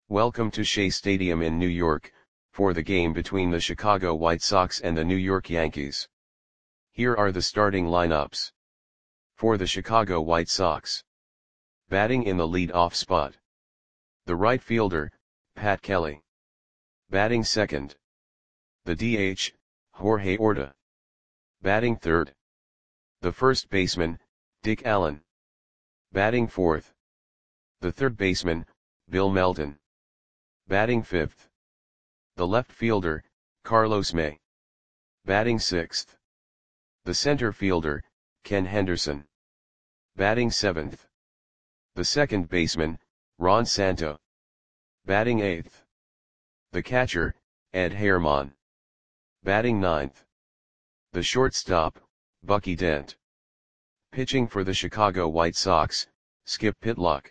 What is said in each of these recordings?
Welcome to Shea Stadium in New York, for the game between the Chicago White Sox and the New York Yankees. Here are the starting lineups. For the Chicago White Sox. Batting in the lead-off spot. The right fielder, Pat Kelly. Batting second. The DH, Jorge Orta. Batting third. The first baseman, Dick Allen. Batting fourth. The third baseman, Bill Melton. Batting fifth. The left fielder, Carlos May. Batting sixth. The center fielder, Ken Henderson. Batting seventh. The second baseman, Ron Santo. Batting eighth. The catcher, Ed Herman. Batting ninth. The shortstop, Bucky Dent. Pitching for the Chicago White Sox, Skip Pitlock.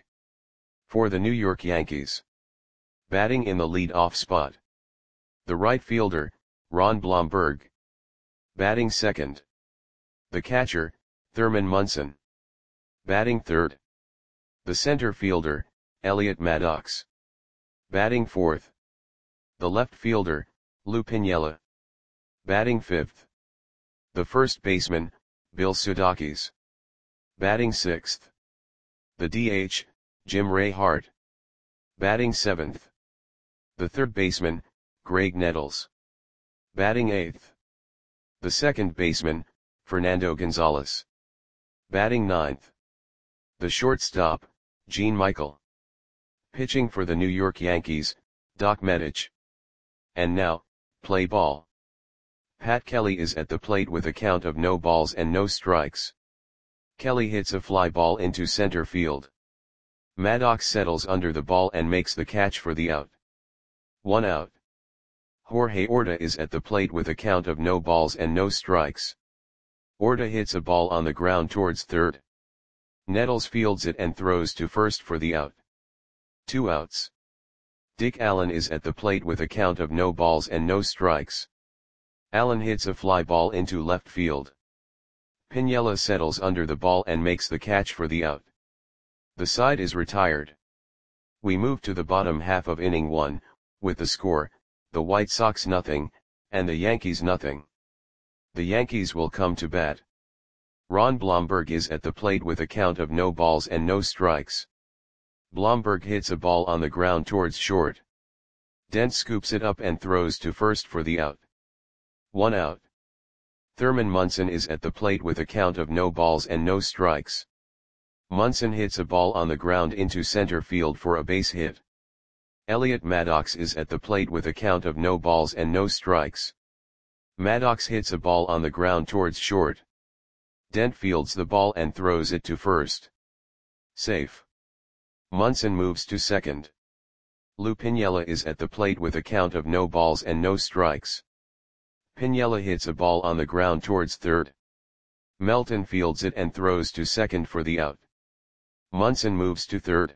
For the New York Yankees. Batting in the lead-off spot. The right fielder, Ron Blomberg. Batting second. The catcher, Thurman Munson. Batting third. The center fielder, Elliot Maddox. Batting fourth. The left fielder, Lou Piniella. Batting fifth. The first baseman, Bill Sudakis. Batting sixth. The DH, Jim Ray Hart. Batting seventh. The third baseman, Greg Nettles. Batting eighth. The second baseman, Fernando Gonzalez. Batting ninth. The shortstop, Gene Michael. Pitching for the New York Yankees, Doc Medich. And now, play ball. Pat Kelly is at the plate with a count of no balls and no strikes. Kelly hits a fly ball into center field. Maddox settles under the ball and makes the catch for the out. 1 out. Jorge Orta is at the plate with a count of no balls and no strikes. Orta hits a ball on the ground towards third. Nettles fields it and throws to first for the out. 2 outs. Dick Allen is at the plate with a count of no balls and no strikes. Allen hits a fly ball into left field. Piniella settles under the ball and makes the catch for the out. The side is retired. We move to the bottom half of inning 1, with the score, the White Sox nothing, and the Yankees nothing. The Yankees will come to bat. Ron Blomberg is at the plate with a count of no balls and no strikes. Blomberg hits a ball on the ground towards short. Dent scoops it up and throws to first for the out. 1 out. Thurman Munson is at the plate with a count of no balls and no strikes. Munson hits a ball on the ground into center field for a base hit. Elliot Maddox is at the plate with a count of no balls and no strikes. Maddox hits a ball on the ground towards short. Dent fields the ball and throws it to first. Safe. Munson moves to second. Lou Piniella is at the plate with a count of no balls and no strikes. Piniella hits a ball on the ground towards third. Melton fields it and throws to second for the out. Munson moves to third.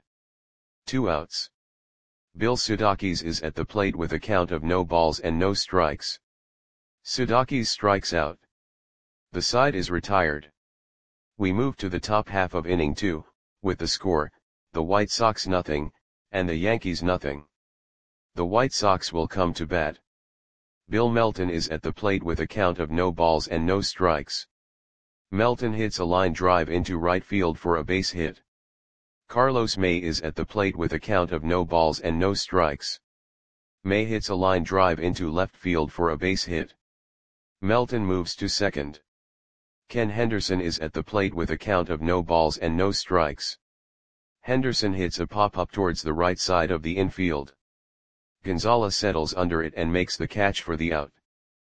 2 outs. Bill Sudakis is at the plate with a count of no balls and no strikes. Sudakis strikes out. The side is retired. We move to the top half of inning 2, with the score, the White Sox nothing, and the Yankees nothing. The White Sox will come to bat. Bill Melton is at the plate with a count of no balls and no strikes. Melton hits a line drive into right field for a base hit. Carlos May is at the plate with a count of no balls and no strikes. May hits a line drive into left field for a base hit. Melton moves to second. Ken Henderson is at the plate with a count of no balls and no strikes. Henderson hits a pop-up towards the right side of the infield. Gonzalez settles under it and makes the catch for the out.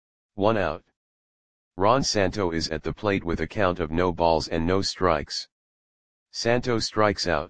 1 out. Ron Santo is at the plate with a count of no balls and no strikes. Santo strikes out.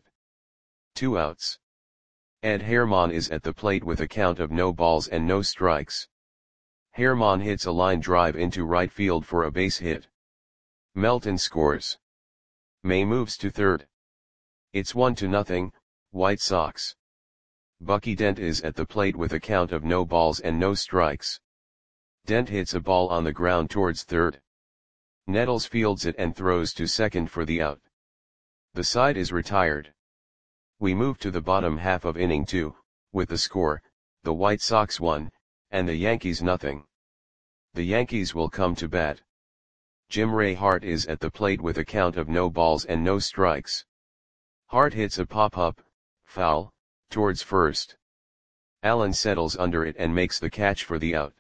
2 outs. Ed Herman is at the plate with a count of no balls and no strikes. Herman hits a line drive into right field for a base hit. Melton scores. May moves to third. It's 1-0, White Sox. Bucky Dent is at the plate with a count of no balls and no strikes. Dent hits a ball on the ground towards third. Nettles fields it and throws to second for the out. The side is retired. We move to the bottom half of inning 2, with the score, the White Sox 1, and the Yankees nothing. The Yankees will come to bat. Jim Ray Hart is at the plate with a count of no balls and no strikes. Hart hits a pop-up, foul, towards first. Allen settles under it and makes the catch for the out.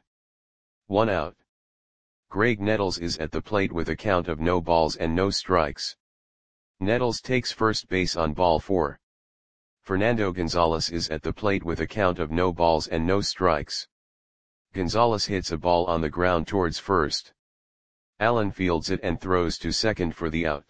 1 out. Greg Nettles is at the plate with a count of no balls and no strikes. Nettles takes first base on ball 4. Fernando Gonzalez is at the plate with a count of no balls and no strikes. Gonzalez hits a ball on the ground towards first. Allen fields it and throws to second for the out.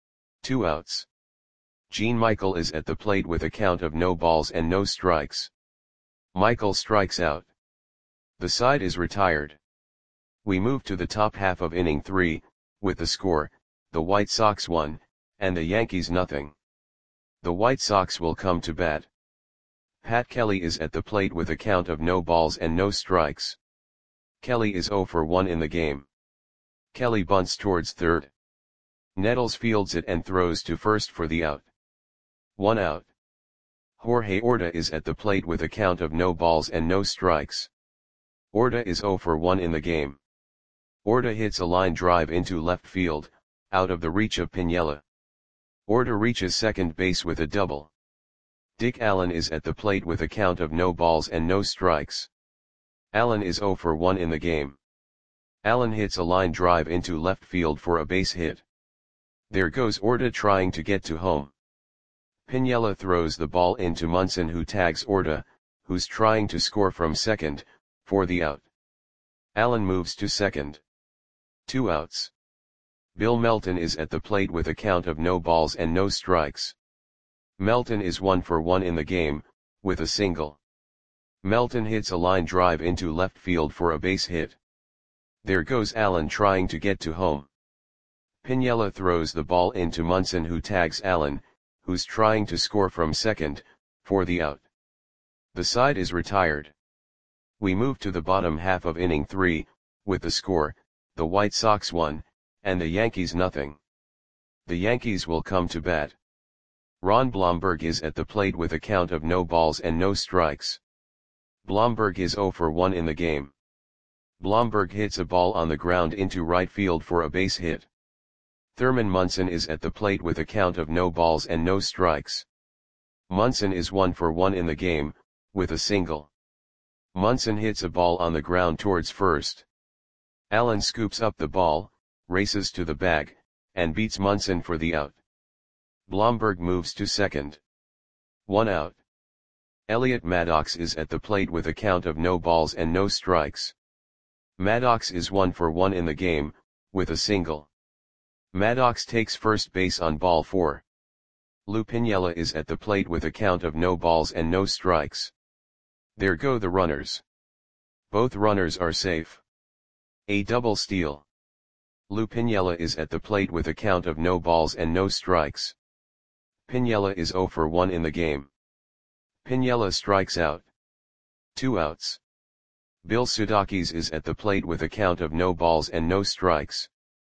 2 outs. Gene Michael is at the plate with a count of no balls and no strikes. Michael strikes out. The side is retired. We move to the top half of inning 3, with the score, the White Sox 1, and the Yankees nothing. The White Sox will come to bat. Pat Kelly is at the plate with a count of no balls and no strikes. Kelly is 0 for 1 in the game. Kelly bunts towards third. Nettles fields it and throws to first for the out. 1 out. Jorge Orta is at the plate with a count of no balls and no strikes. Orta is 0 for 1 in the game. Orta hits a line drive into left field, out of the reach of Piniella. Orta reaches second base with a double. Dick Allen is at the plate with a count of no balls and no strikes. Allen is 0 for 1 in the game. Allen hits a line drive into left field for a base hit. There goes Orta trying to get to home. Piniella throws the ball into Munson, who tags Orta, who's trying to score from second, for the out. Allen moves to second. 2 outs. Bill Melton is at the plate with a count of no balls and no strikes. Melton is 1 for 1 in the game, with a single. Melton hits a line drive into left field for a base hit. There goes Allen trying to get to home. Piniella throws the ball into Munson, who tags Allen, who's trying to score from second, for the out. The side is retired. We move to the bottom half of inning 3, with the score, the White Sox 1, and the Yankees nothing. The Yankees will come to bat. Ron Blomberg is at the plate with a count of no balls and no strikes. Blomberg is 0 for 1 in the game. Blomberg hits a ball on the ground into right field for a base hit. Thurman Munson is at the plate with a count of no balls and no strikes. Munson is 1 for 1 in the game, with a single. Munson hits a ball on the ground towards first. Allen scoops up the ball, races to the bag, and beats Munson for the out. Blomberg moves to second. 1 out. Elliot Maddox is at the plate with a count of no balls and no strikes. Maddox is 1 for 1 in the game, with a single. Maddox takes first base on ball 4. Lou Piniella is at the plate with a count of no balls and no strikes. There go the runners. Both runners are safe. A double steal. Lou Piniella is at the plate with a count of no balls and no strikes. Piniella is 0 for 1 in the game. Piniella strikes out. 2 outs. Bill Sudakis is at the plate with a count of no balls and no strikes.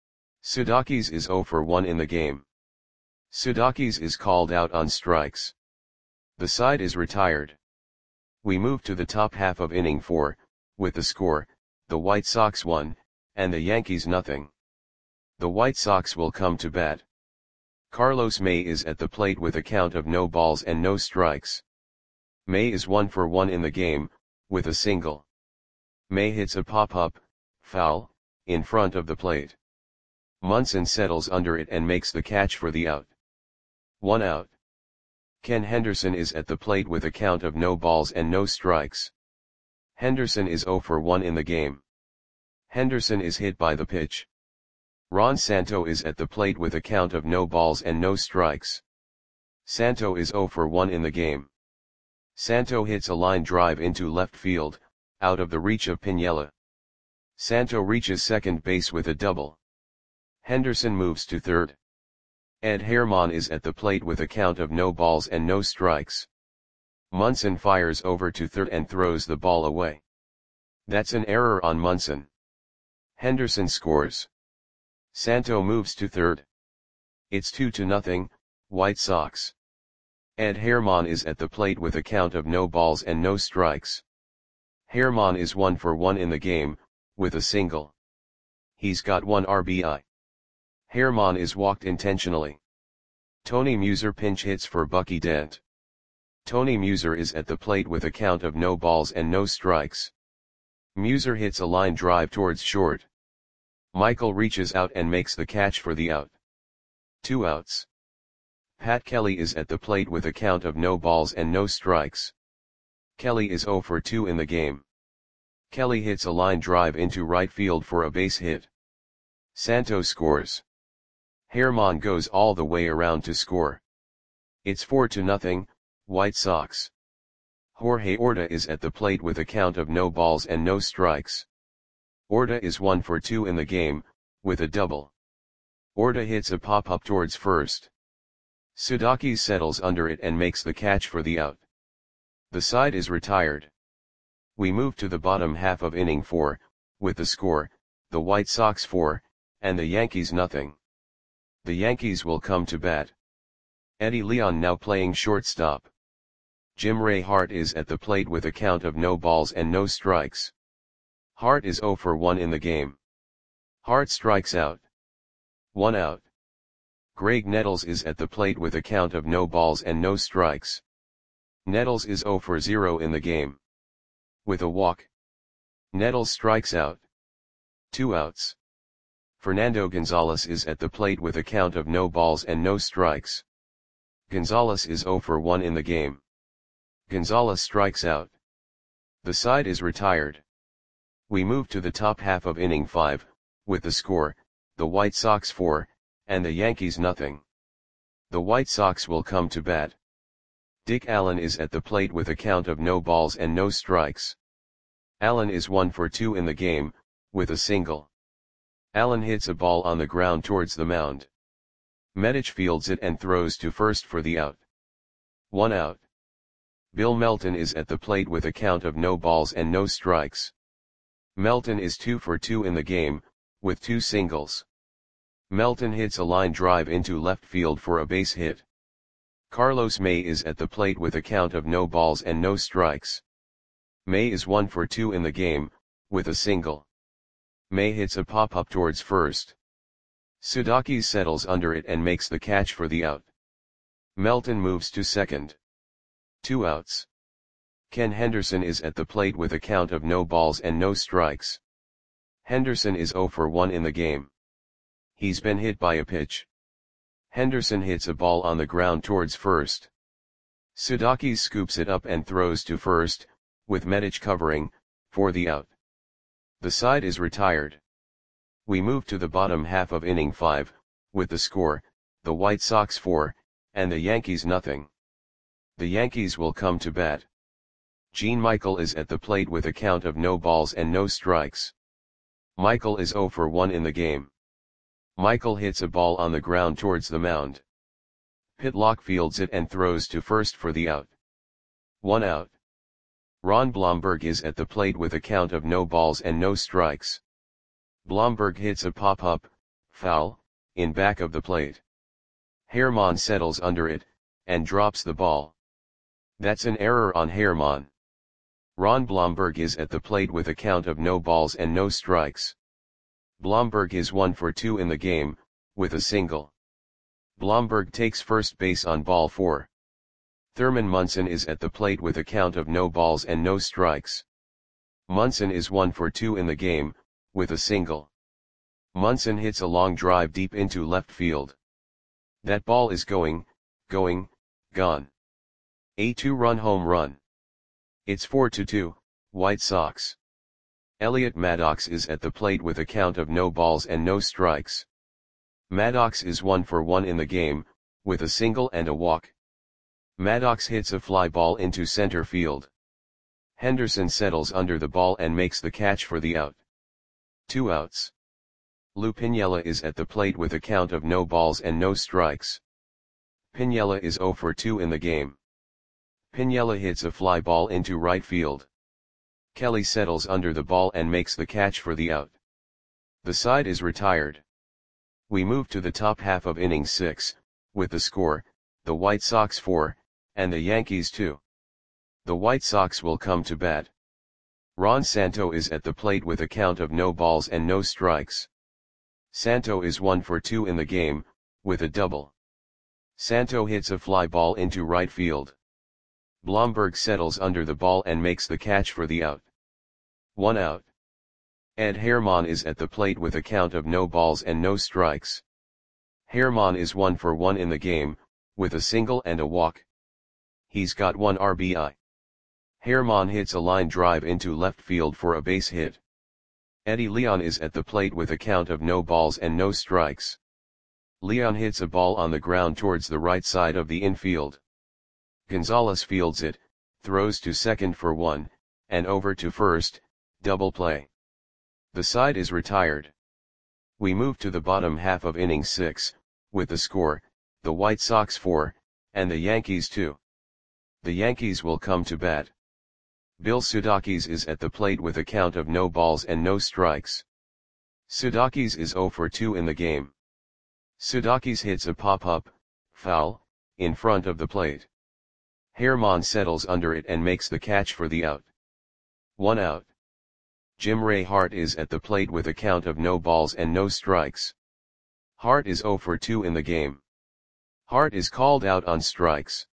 Sudakis is 0 for 1 in the game. Sudakis is called out on strikes. The side is retired. We move to the top half of inning 4, with the score, the White Sox 1, and the Yankees nothing. The White Sox will come to bat. Carlos May is at the plate with a count of no balls and no strikes. May is 1 for 1 in the game, with a single. May hits a pop-up, foul, in front of the plate. Munson settles under it and makes the catch for the out. 1 out. Ken Henderson is at the plate with a count of no balls and no strikes. Henderson is 0 for 1 in the game. Henderson is hit by the pitch. Ron Santo is at the plate with a count of no balls and no strikes. Santo is 0 for 1 in the game. Santo hits a line drive into left field, out of the reach of Piniella. Santo reaches second base with a double. Henderson moves to third. Ed Herman is at the plate with a count of no balls and no strikes. Munson fires over to third and throws the ball away. That's an error on Munson. Henderson scores. Santo moves to third. It's 2-0, White Sox. Ed Herman is at the plate with a count of no balls and no strikes. Herman is 1 for 1 in the game, with a single. He's got 1 RBI. Herman is walked intentionally. Tony Muser pinch hits for Bucky Dent. Tony Muser is at the plate with a count of no balls and no strikes. Muser hits a line drive towards short. Michael reaches out and makes the catch for the out. 2 outs. Pat Kelly is at the plate with a count of no balls and no strikes. Kelly is 0 for 2 in the game. Kelly hits a line drive into right field for a base hit. Santos scores. Herman goes all the way around to score. It's 4-0, White Sox. Jorge Orta is at the plate with a count of no balls and no strikes. Orta is 1 for 2 in the game, with a double. Orta hits a pop-up towards first. Sudakis settles under it and makes the catch for the out. The side is retired. We move to the bottom half of inning 4, with the score, the White Sox 4, and the Yankees nothing. The Yankees will come to bat. Eddie Leon now playing shortstop. Jim Ray Hart is at the plate with a count of no balls and no strikes. Hart is 0 for 1 in the game. Hart strikes out. 1 out. Greg Nettles is at the plate with a count of no balls and no strikes. Nettles is 0 for 0 in the game. With a walk. Nettles strikes out. 2 outs. Fernando Gonzalez is at the plate with a count of no balls and no strikes. Gonzalez is 0 for 1 in the game. Gonzalez strikes out. The side is retired. We move to the top half of inning 5, with the score, the White Sox 4, and the Yankees nothing. The White Sox will come to bat. Dick Allen is at the plate with a count of no balls and no strikes. Allen is 1 for 2 in the game, with a single. Allen hits a ball on the ground towards the mound. Medich fields it and throws to first for the out. 1 out. Bill Melton is at the plate with a count of no balls and no strikes. Melton is 2 for 2 in the game, with 2 singles. Melton hits a line drive into left field for a base hit. Carlos May is at the plate with a count of no balls and no strikes. May is 1 for 2 in the game, with a single. May hits a pop-up towards first. Sudakis settles under it and makes the catch for the out. Melton moves to second. 2 outs. Ken Henderson is at the plate with a count of no balls and no strikes. Henderson is 0 for 1 in the game. He's been hit by a pitch. Henderson hits a ball on the ground towards first. Sudakis scoops it up and throws to first, with Medich covering, for the out. The side is retired. We move to the bottom half of inning 5, with the score, the White Sox 4, and the Yankees nothing. The Yankees will come to bat. Gene Michael is at the plate with a count of no balls and no strikes. Michael is 0 for 1 in the game. Michael hits a ball on the ground towards the mound. Pitlock fields it and throws to first for the out. 1 out. Ron Blomberg is at the plate with a count of no balls and no strikes. Blomberg hits a pop-up, foul, in back of the plate. Herman settles under it, and drops the ball. That's an error on Herman. Ron Blomberg is at the plate with a count of no balls and no strikes. Blomberg is 1 for 2 in the game, with a single. Blomberg takes first base on ball 4. Thurman Munson is at the plate with a count of no balls and no strikes. Munson is 1 for 2 in the game, with a single. Munson hits a long drive deep into left field. That ball is gone. A 2-run home run. It's 4-2, White Sox. Elliot Maddox is at the plate with a count of no balls and no strikes. Maddox is 1 for 1 in the game, with a single and a walk. Maddox hits a fly ball into center field. Henderson settles under the ball and makes the catch for the out. 2 outs. Lou Piniella is at the plate with a count of no balls and no strikes. Piniella is 0 for 2 in the game. Piniella hits a fly ball into right field. Kelly settles under the ball and makes the catch for the out. The side is retired. We move to the top half of inning 6, with the score, the White Sox 4, and the Yankees too. The White Sox will come to bat. Ron Santo is at the plate with a count of no balls and no strikes. Santo is 1 for 2 in the game, with a double. Santo hits a fly ball into right field. Blomberg settles under the ball and makes the catch for the out. 1 out. Ed Herman is at the plate with a count of no balls and no strikes. Herman is 1 for 1 in the game, with a single and a walk. He's got 1 RBI. Herman hits a line drive into left field for a base hit. Eddie Leon is at the plate with a count of no balls and no strikes. Leon hits a ball on the ground towards the right side of the infield. Gonzalez fields it, throws to second for 1, and over to first, double play. The side is retired. We move to the bottom half of inning 6, with the score, the White Sox 4, and the Yankees 2. The Yankees will come to bat. Bill Sudakis is at the plate with a count of no balls and no strikes. Sudakis is 0 for 2 in the game. Sudakis hits a pop-up, foul, in front of the plate. Herman settles under it and makes the catch for the out. 1 out. Jim Ray Hart is at the plate with a count of no balls and no strikes. Hart is 0 for 2 in the game. Hart is called out on strikes.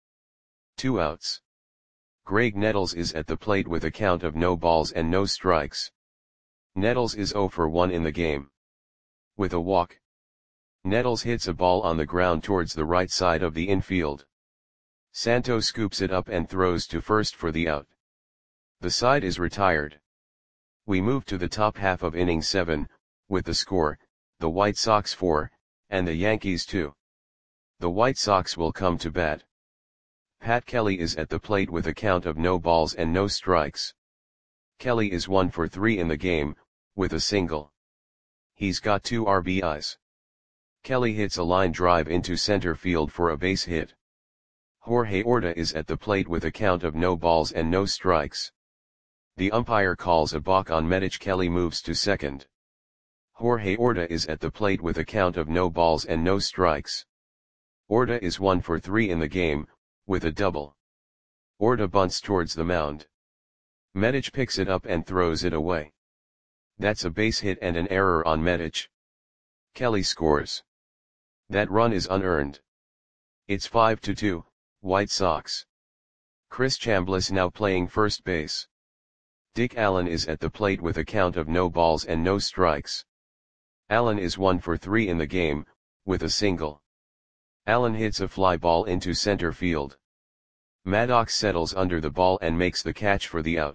2 outs. Greg Nettles is at the plate with a count of no balls and no strikes. Nettles is 0 for 1 in the game. With a walk. Nettles hits a ball on the ground towards the right side of the infield. Santo scoops it up and throws to first for the out. The side is retired. We move to the top half of inning 7, with the score, the White Sox 4, and the Yankees 2. The White Sox will come to bat. Pat Kelly is at the plate with a count of no balls and no strikes. Kelly is 1 for 3 in the game, with a single. He's got 2 RBIs. Kelly hits a line drive into center field for a base hit. Jorge Orta is at the plate with a count of no balls and no strikes. The umpire calls a balk on Medich. Kelly moves to second. Jorge Orta is at the plate with a count of no balls and no strikes. Orta is 1 for 3 in the game, with a double. Orta bunts towards the mound. Medich picks it up and throws it away. That's a base hit and an error on Medich. Kelly scores. That run is unearned. It's 5-2, White Sox. Chris Chambliss now playing first base. Dick Allen is at the plate with a count of no balls and no strikes. Allen is 1 for 3 in the game, with a single. Allen hits a fly ball into center field. Maddox settles under the ball and makes the catch for the out.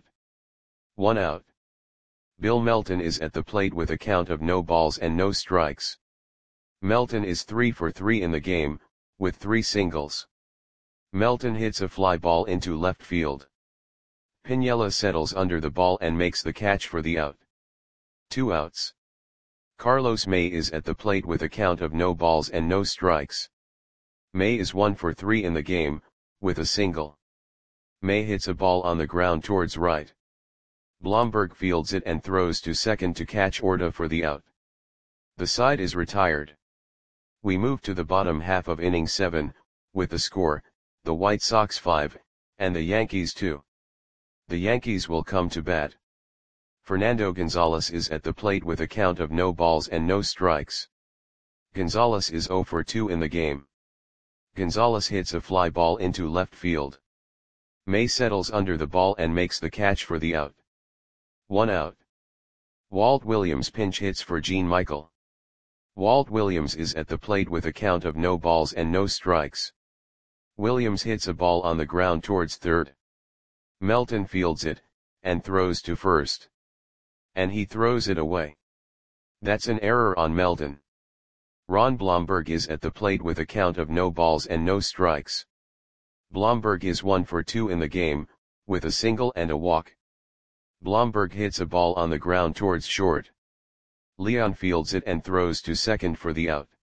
1 out. Bill Melton is at the plate with a count of no balls and no strikes. Melton is 3 for 3 in the game, with 3 singles. Melton hits a fly ball into left field. Piniella settles under the ball and makes the catch for the out. 2 outs. Carlos May is at the plate with a count of no balls and no strikes. May is 1 for 3 in the game, with a single. May hits a ball on the ground towards right. Blomberg fields it and throws to second to catch Orta for the out. The side is retired. We move to the bottom half of inning 7, with the score, the White Sox 5, and the Yankees 2. The Yankees will come to bat. Fernando Gonzalez is at the plate with a count of no balls and no strikes. Gonzalez is 0 for 2 in the game. Gonzalez hits a fly ball into left field. May settles under the ball and makes the catch for the out. 1 out. Walt Williams pinch hits for Gene Michael. Walt Williams is at the plate with a count of no balls and no strikes. Williams hits a ball on the ground towards third. Melton fields it, and throws to first. And he throws it away. That's an error on Melton. Ron Blomberg is at the plate with a count of no balls and no strikes. Blomberg is 1 for 2 in the game, with a single and a walk. Blomberg hits a ball on the ground towards short. Leon fields it and throws to second for the out.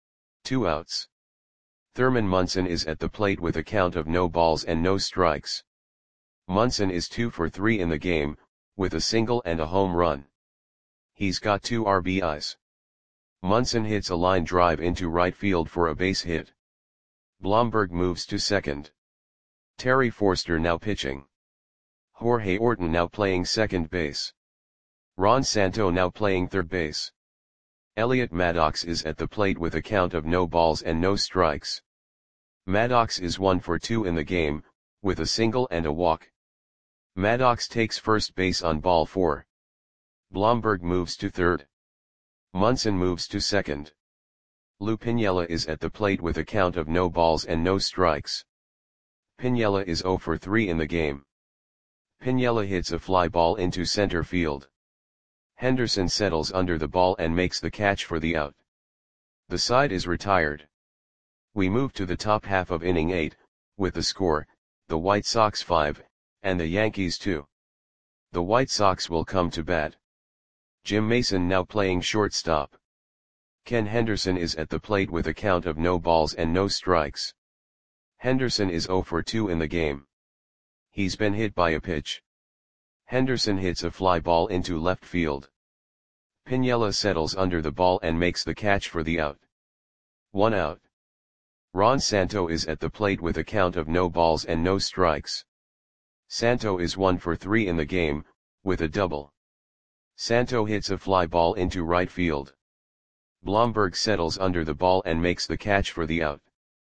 2 outs. Thurman Munson is at the plate with a count of no balls and no strikes. Munson is 2 for 3 in the game, with a single and a home run. He's got 2 RBIs. Munson hits a line drive into right field for a base hit. Blomberg moves to second. Terry Forster now pitching. Jorge Orton now playing second base. Ron Santo now playing third base. Elliot Maddox is at the plate with a count of no balls and no strikes. Maddox is 1 for 2 in the game, with a single and a walk. Maddox takes first base on ball 4. Blomberg moves to third. Munson moves to second. Lou Piniella is at the plate with a count of no balls and no strikes. Piniella is 0 for 3 in the game. Piniella hits a fly ball into center field. Henderson settles under the ball and makes the catch for the out. The side is retired. We move to the top half of inning 8, with the score, the White Sox 5, and the Yankees 2. The White Sox will come to bat. Jim Mason now playing shortstop. Ken Henderson is at the plate with a count of no balls and no strikes. Henderson is 0 for 2 in the game. He's been hit by a pitch. Henderson hits a fly ball into left field. Piniella settles under the ball and makes the catch for the out. 1 out. Ron Santo is at the plate with a count of no balls and no strikes. Santo is 1 for 3 in the game, with a double. Santo hits a fly ball into right field. Blomberg settles under the ball and makes the catch for the out.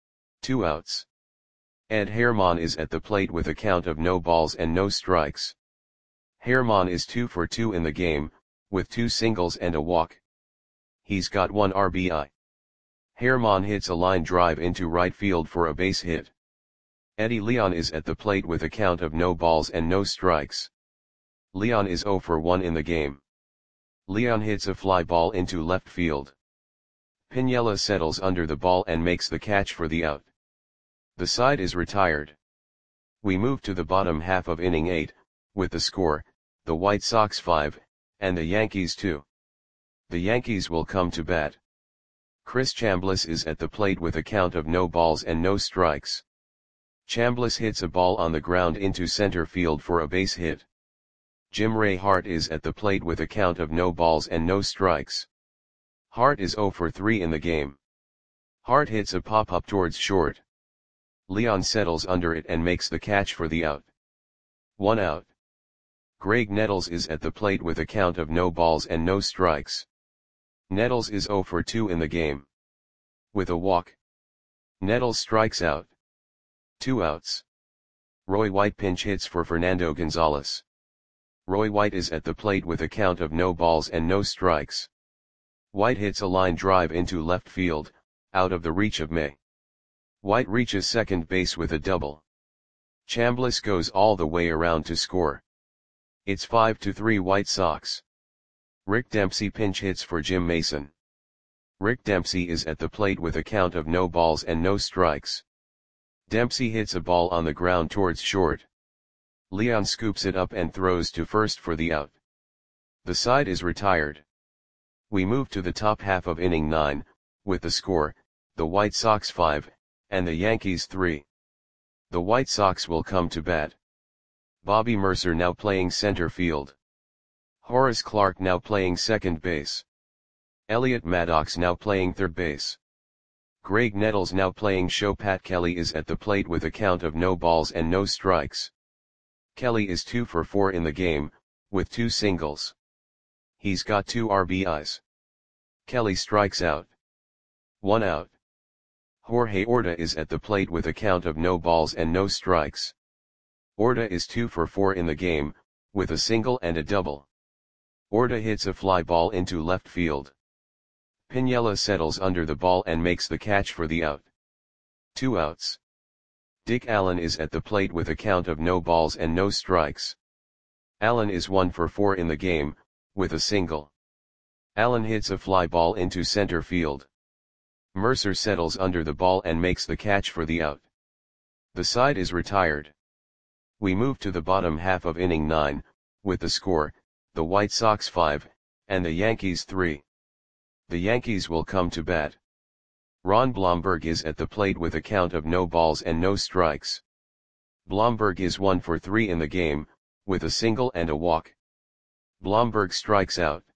2 outs. Ed Herman is at the plate with a count of no balls and no strikes. Herman is 2 for 2 in the game, with 2 singles and a walk. He's got 1 RBI. Herman hits a line drive into right field for a base hit. Eddie Leon is at the plate with a count of no balls and no strikes. Leon is 0 for 1 in the game. Leon hits a fly ball into left field. Piniella settles under the ball and makes the catch for the out. The side is retired. We move to the bottom half of inning 8, with the score, the White Sox 5, and the Yankees 2. The Yankees will come to bat. Chris Chambliss is at the plate with a count of no balls and no strikes. Chambliss hits a ball on the ground into center field for a base hit. Jim Ray Hart is at the plate with a count of no balls and no strikes. Hart is 0 for 3 in the game. Hart hits a pop-up towards short. Leon settles under it and makes the catch for the out. 1 out. Greg Nettles is at the plate with a count of no balls and no strikes. Nettles is 0 for 2 in the game. With a walk. Nettles strikes out. 2 outs. Roy White pinch hits for Fernando Gonzalez. Roy White is at the plate with a count of no balls and no strikes. White hits a line drive into left field, out of the reach of May. White reaches second base with a double. Chambliss goes all the way around to score. It's 5-3 White Sox. Rick Dempsey pinch hits for Jim Mason. Rick Dempsey is at the plate with a count of no balls and no strikes. Dempsey hits a ball on the ground towards short. Leon scoops it up and throws to first for the out. The side is retired. We move to the top half of inning 9, with the score, the White Sox 5, and the Yankees 3. The White Sox will come to bat. Bobby Mercer now playing center field. Horace Clarke now playing second base. Elliot Maddox now playing third base. Greg Nettles now playing show. Pat Kelly is at the plate with a count of no balls and no strikes. Kelly is 2 for 4 in the game, with 2 singles. He's got 2 RBIs. Kelly strikes out. 1 out. Jorge Orta is at the plate with a count of no balls and no strikes. Orta is 2 for 4 in the game, with a single and a double. Orta hits a fly ball into left field. Piniella settles under the ball and makes the catch for the out. 2 outs. Dick Allen is at the plate with a count of no balls and no strikes. Allen is 1 for 4 in the game, with a single. Allen hits a fly ball into center field. Mercer settles under the ball and makes the catch for the out. The side is retired. We move to the bottom half of inning 9, with the score, the White Sox 5, and the Yankees 3. The Yankees will come to bat. Ron Blomberg is at the plate with a count of no balls and no strikes. Blomberg is 1 for 3 in the game, with a single and a walk. Blomberg strikes out.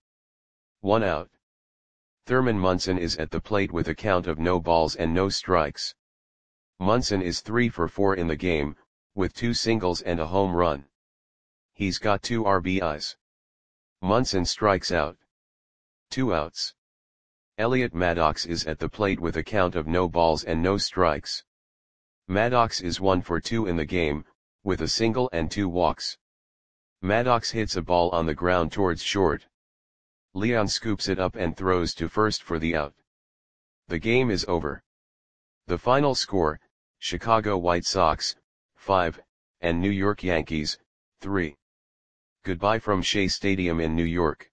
1 out. Thurman Munson is at the plate with a count of no balls and no strikes. Munson is 3 for 4 in the game, with 2 singles and a home run. He's got 2 RBIs. Munson strikes out. 2 outs. Elliot Maddox is at the plate with a count of no balls and no strikes. Maddox is 1 for 2 in the game, with a single and 2 walks. Maddox hits a ball on the ground towards short. Leon scoops it up and throws to first for the out. The game is over. The final score, Chicago White Sox, 5, and New York Yankees, 3. Goodbye from Shea Stadium in New York.